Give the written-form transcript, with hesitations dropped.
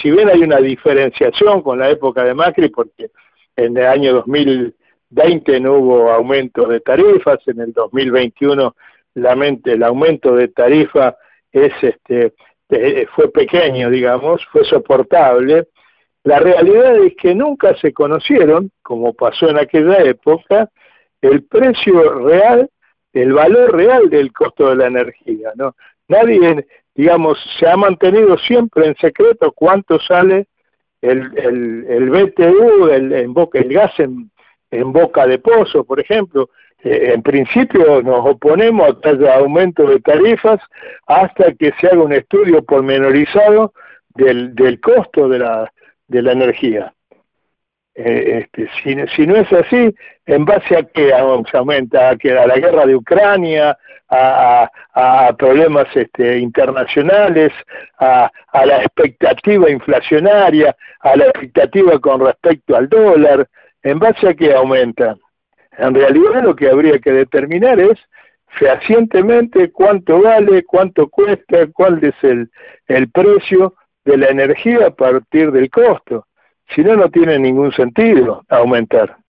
si bien hay una diferenciación con la época de Macri, porque en el año 2020 no hubo aumento de tarifas, en el 2021 el aumento de tarifa fue pequeño, digamos, fue soportable. La realidad es que nunca se conocieron, como pasó en aquella época, el precio real, el valor real del costo de la energía, ¿no? Nadie, digamos, se ha mantenido siempre en secreto cuánto sale el BTU, el gas en boca de pozo, por ejemplo. En principio nos oponemos a que haya aumento de tarifas hasta que se haga un estudio pormenorizado del costo de la energía. Si no es así, ¿en base a qué se aumenta? ¿A la guerra de Ucrania? ¿A problemas internacionales? ¿A la expectativa inflacionaria? ¿A la expectativa con respecto al dólar? ¿En base a qué aumenta? En realidad lo que habría que determinar es fehacientemente cuánto vale, cuánto cuesta, cuál es el precio de la energía a partir del costo. Si no, no tiene ningún sentido aumentar.